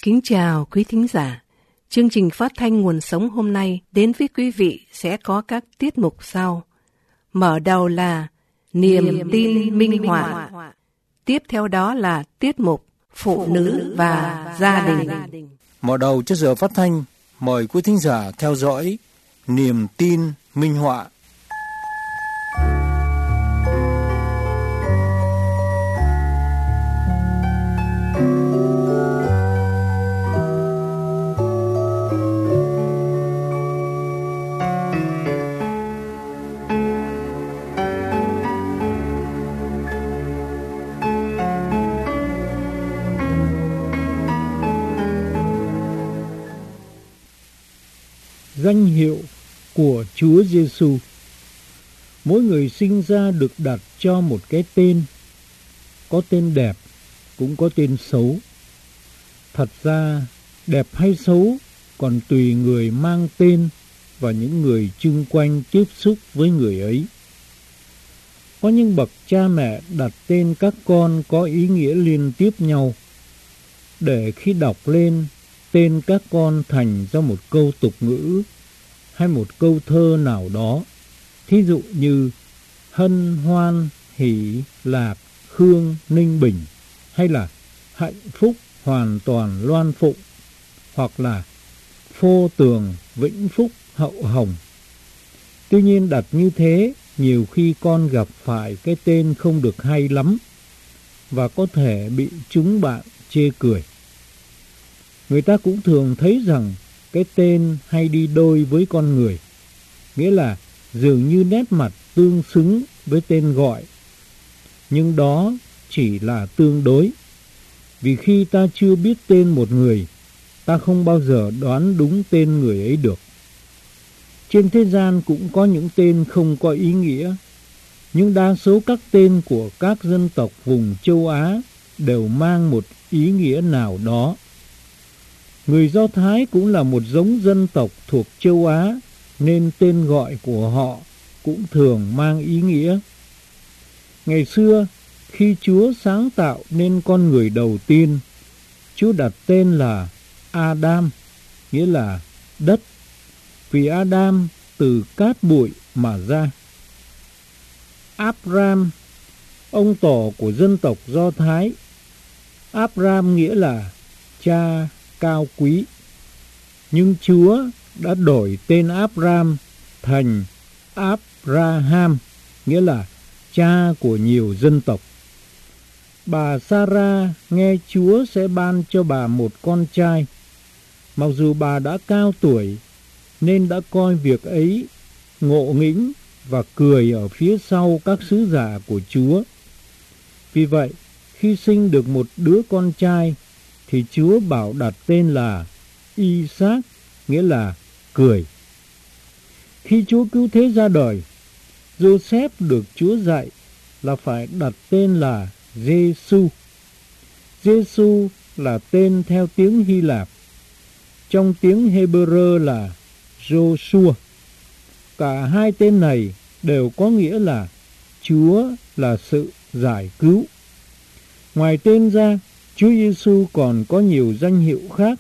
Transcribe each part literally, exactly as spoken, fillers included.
Kính chào quý thính giả. Chương trình phát thanh Nguồn Sống hôm nay đến với quý vị sẽ có các tiết mục sau. Mở đầu là Niềm, Niềm tin, tin minh họa. Tiếp theo đó là tiết mục Phụ nữ và gia đình. Mở đầu cho giờ phát thanh, mời quý thính giả theo dõi Niềm tin minh họa. Danh hiệu của Chúa Giêsu. Mỗi người sinh ra được đặt cho một cái tên, có tên đẹp, cũng có tên xấu. Thật ra, đẹp hay xấu còn tùy người mang tên và những người chung quanh tiếp xúc với người ấy. Có những bậc cha mẹ đặt tên các con có ý nghĩa liên tiếp nhau, để khi đọc lên, tên các con thành ra một câu tục ngữ hay một câu thơ nào đó. Thí dụ như hân hoan, hỷ, lạc, khương, ninh bình, hay là hạnh phúc, hoàn toàn, loan phụng, hoặc là phô tường, vĩnh phúc, hậu hồng. Tuy nhiên đặt như thế, nhiều khi con gặp phải cái tên không được hay lắm và có thể bị chúng bạn chê cười. Người ta cũng thường thấy rằng cái tên hay đi đôi với con người, nghĩa là dường như nét mặt tương xứng với tên gọi. Nhưng đó chỉ là tương đối, vì khi ta chưa biết tên một người, ta không bao giờ đoán đúng tên người ấy được. Trên thế gian cũng có những tên không có ý nghĩa, nhưng đa số các tên của các dân tộc vùng châu Á đều mang một ý nghĩa nào đó. Người Do Thái cũng là một giống dân tộc thuộc châu Á, nên tên gọi của họ cũng thường mang ý nghĩa. Ngày xưa, khi Chúa sáng tạo nên con người đầu tiên, Chúa đặt tên là Adam, nghĩa là đất, vì Adam từ cát bụi mà ra. Abram, ông tổ của dân tộc Do Thái. Abram nghĩa là cha cao quý. Nhưng Chúa đã đổi tên Abram thành Abraham, nghĩa là cha của nhiều dân tộc. Bà Sarah nghe Chúa sẽ ban cho bà một con trai. Mặc dù bà đã cao tuổi, nên đã coi việc ấy ngộ nghĩnh và cười ở phía sau các sứ giả của Chúa. Vì vậy, khi sinh được một đứa con trai, thì Chúa bảo đặt tên là Isaac, nghĩa là cười. Khi Chúa cứu thế ra đời, Joseph được Chúa dạy là phải đặt tên là Giêsu. Giêsu là tên theo tiếng Hy Lạp, trong tiếng Hebrew là Joshua. Cả hai tên này đều có nghĩa là Chúa là sự giải cứu. Ngoài tên ra, Chúa Giêsu còn có nhiều danh hiệu khác.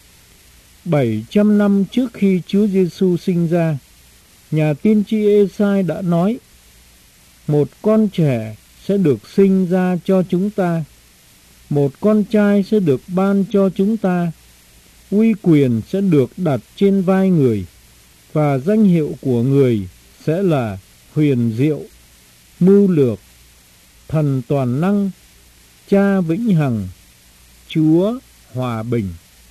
bảy trăm năm trước khi Chúa Giêsu sinh ra, nhà tiên tri Ê-sai đã nói: một con trẻ sẽ được sinh ra cho chúng ta, một con trai sẽ được ban cho chúng ta, uy quyền sẽ được đặt trên vai người, và danh hiệu của người sẽ là huyền diệu, mưu lược, thần toàn năng, cha vĩnh hằng, Chúa hòa bình.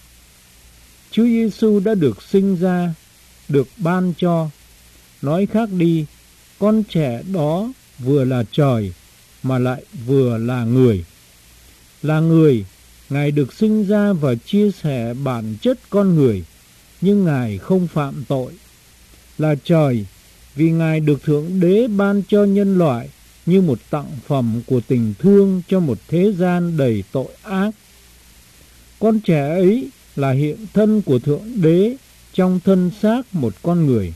Chúa Giêsu đã được sinh ra, được ban cho. Nói khác đi, con trẻ đó vừa là trời mà lại vừa là người. Là người, Ngài được sinh ra và chia sẻ bản chất con người, nhưng Ngài không phạm tội. Là trời, vì Ngài được Thượng Đế ban cho nhân loại như một tặng phẩm của tình thương cho một thế gian đầy tội ác. Con trẻ ấy là hiện thân của Thượng Đế trong thân xác một con người.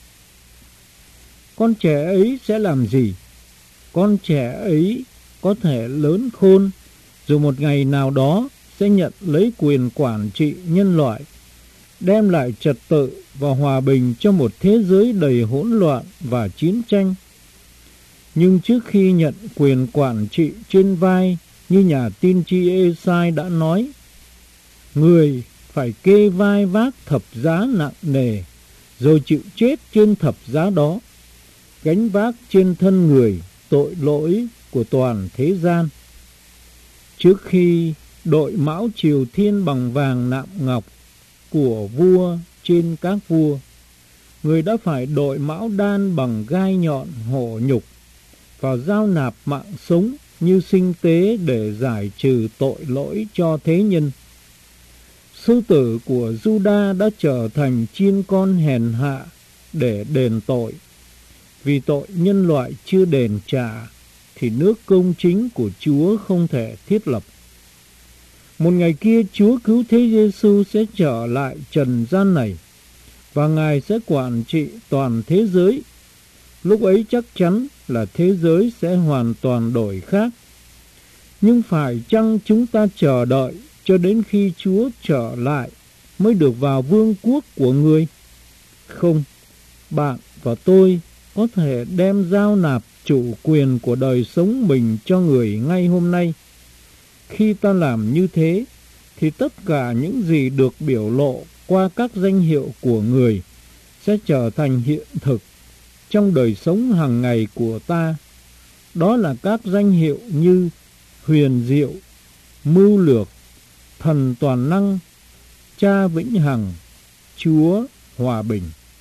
Con trẻ ấy sẽ làm gì? Con trẻ ấy có thể lớn khôn, rồi một ngày nào đó sẽ nhận lấy quyền quản trị nhân loại, đem lại trật tự và hòa bình cho một thế giới đầy hỗn loạn và chiến tranh. Nhưng trước khi nhận quyền quản trị trên vai, như nhà tiên tri Ê-sai đã nói, người phải kê vai vác thập giá nặng nề, rồi chịu chết trên thập giá đó, gánh vác trên thân người tội lỗi của toàn thế gian. Trước khi đội mão triều thiên bằng vàng nạm ngọc của vua trên các vua, người đã phải đội mão đan bằng gai nhọn hổ nhục và giao nạp mạng sống như sinh tế để giải trừ tội lỗi cho thế nhân. Sư tử của Juda đã trở thành chiên con hèn hạ để đền tội. Vì tội nhân loại chưa đền trả, thì nước công chính của Chúa không thể thiết lập. Một ngày kia, Chúa cứu thế Giêsu sẽ trở lại trần gian này, và Ngài sẽ quản trị toàn thế giới. Lúc ấy chắc chắn là thế giới sẽ hoàn toàn đổi khác. Nhưng phải chăng chúng ta chờ đợi cho đến khi Chúa trở lại mới được vào vương quốc của Người? Không, bạn và tôi có thể đem giao nạp chủ quyền của đời sống mình cho Người ngay hôm nay. Khi ta làm như thế, thì tất cả những gì được biểu lộ qua các danh hiệu của Người sẽ trở thành hiện thực trong đời sống hàng ngày của ta. Đó là các danh hiệu như huyền diệu, mưu lược, thần toàn năng, cha vĩnh hằng, Chúa hòa bình.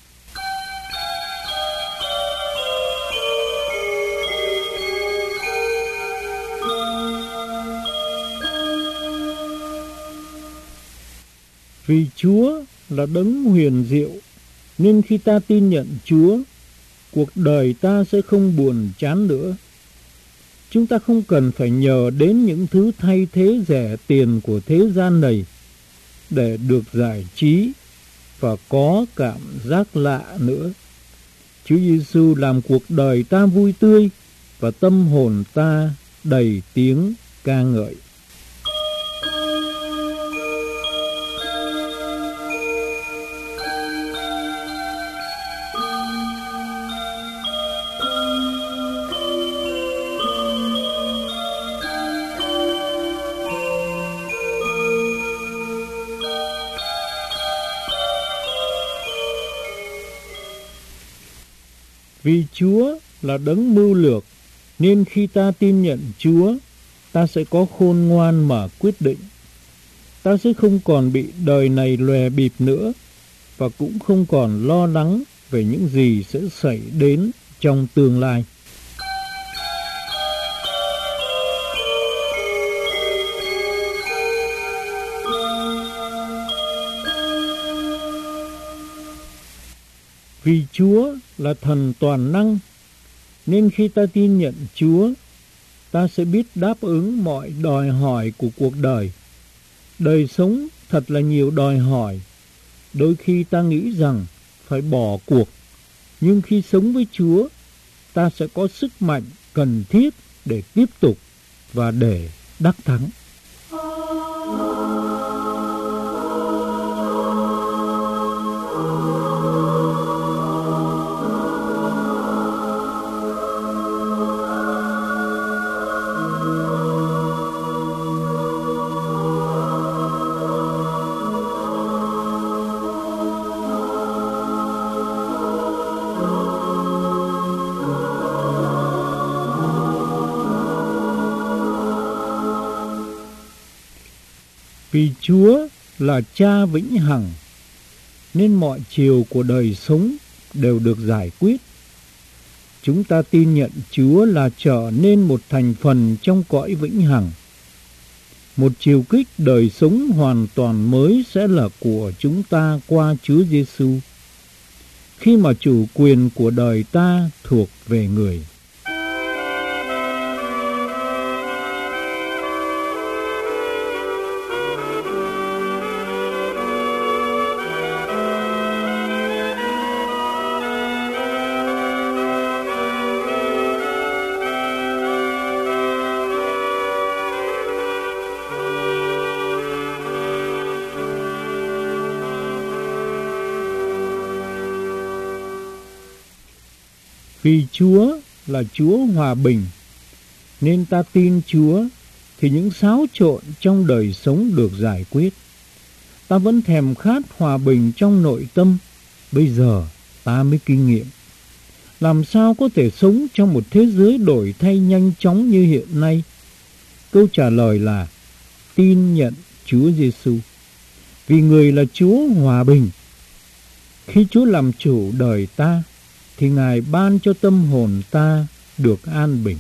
Vì Chúa là đấng huyền diệu, nên khi ta tin nhận Chúa, cuộc đời ta sẽ không buồn chán nữa. Chúng ta không cần phải nhờ đến những thứ thay thế rẻ tiền của thế gian này để được giải trí và có cảm giác lạ nữa. Chúa Giêsu làm cuộc đời ta vui tươi và tâm hồn ta đầy tiếng ca ngợi. Vì Chúa là đấng mưu lược, nên khi ta tin nhận Chúa, ta sẽ có khôn ngoan mà quyết định. Ta sẽ không còn bị đời này lòe bịp nữa, và cũng không còn lo lắng về những gì sẽ xảy đến trong tương lai. Vì Chúa là thần toàn năng, nên khi ta tin nhận Chúa, ta sẽ biết đáp ứng mọi đòi hỏi của cuộc đời. Đời sống thật là nhiều đòi hỏi. Đôi khi ta nghĩ rằng phải bỏ cuộc, nhưng khi sống với Chúa, ta sẽ có sức mạnh cần thiết để tiếp tục và để đắc thắng. Vì Chúa là cha vĩnh hằng, nên mọi chiều của đời sống đều được giải quyết. Chúng ta tin nhận Chúa là trở nên một thành phần trong cõi vĩnh hằng. Một chiều kích đời sống hoàn toàn mới sẽ là của chúng ta qua Chúa Giêsu, khi mà chủ quyền của đời ta thuộc về Người. Vì Chúa là Chúa hòa bình, nên ta tin Chúa thì những xáo trộn trong đời sống được giải quyết. Ta vẫn thèm khát hòa bình trong nội tâm, bây giờ ta mới kinh nghiệm. Làm sao có thể sống trong một thế giới đổi thay nhanh chóng như hiện nay? Câu trả lời là tin nhận Chúa Giêsu. Vì Người là Chúa hòa bình. Khi Chúa làm chủ đời ta, thì Ngài ban cho tâm hồn ta được an bình.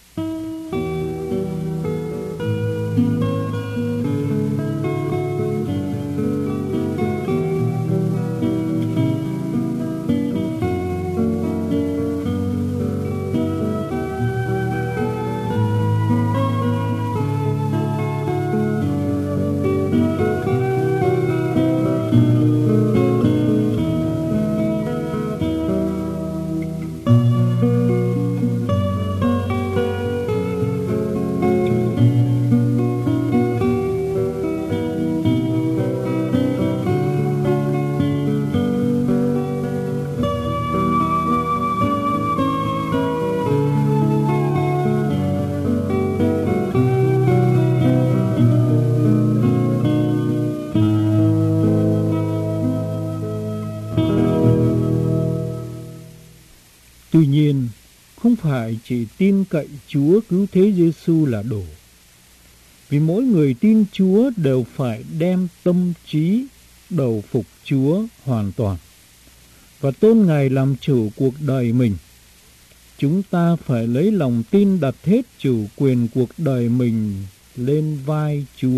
Tuy nhiên, không phải chỉ tin cậy Chúa cứu thế Giêsu là đủ. Vì mỗi người tin Chúa đều phải đem tâm trí đầu phục Chúa hoàn toàn và tôn Ngài làm chủ cuộc đời mình. Chúng ta phải lấy lòng tin đặt hết chủ quyền cuộc đời mình lên vai Chúa.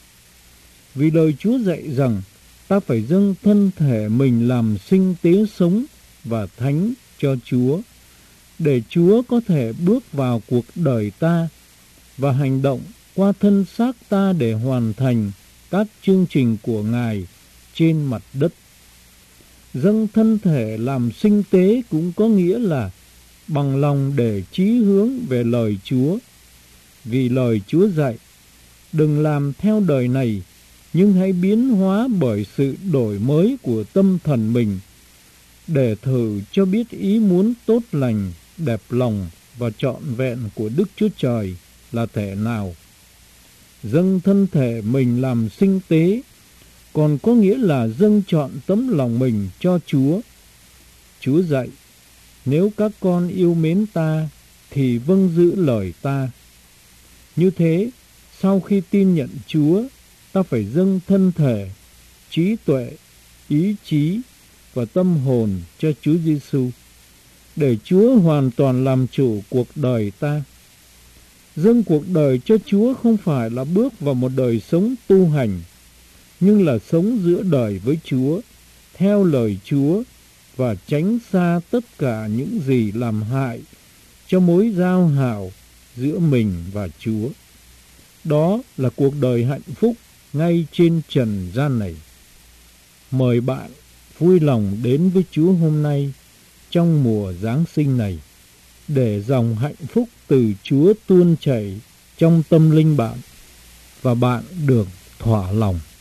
Vì lời Chúa dạy rằng ta phải dâng thân thể mình làm sinh tế sống và thánh cho Chúa, để Chúa có thể bước vào cuộc đời ta và hành động qua thân xác ta để hoàn thành các chương trình của Ngài trên mặt đất. Dâng thân thể làm sinh tế cũng có nghĩa là bằng lòng để chí hướng về lời Chúa. Vì lời Chúa dạy, đừng làm theo đời này, nhưng hãy biến hóa bởi sự đổi mới của tâm thần mình, để thử cho biết ý muốn tốt lành, đẹp lòng và trọn vẹn của Đức Chúa Trời là thể nào. Dâng thân thể mình làm sinh tế còn có nghĩa là dâng trọn tấm lòng mình cho Chúa. Chúa dạy, nếu các con yêu mến ta thì vâng giữ lời ta. Như thế, sau khi tin nhận Chúa, ta phải dâng thân thể, trí tuệ, ý chí và tâm hồn cho Chúa Giêsu, để Chúa hoàn toàn làm chủ cuộc đời ta. Dâng cuộc đời cho Chúa không phải là bước vào một đời sống tu hành, nhưng là sống giữa đời với Chúa, theo lời Chúa và tránh xa tất cả những gì làm hại cho mối giao hảo giữa mình và Chúa. Đó là cuộc đời hạnh phúc ngay trên trần gian này. Mời bạn vui lòng đến với Chúa hôm nay trong mùa Giáng sinh này, để dòng hạnh phúc từ Chúa tuôn chảy trong tâm linh bạn và bạn được thỏa lòng.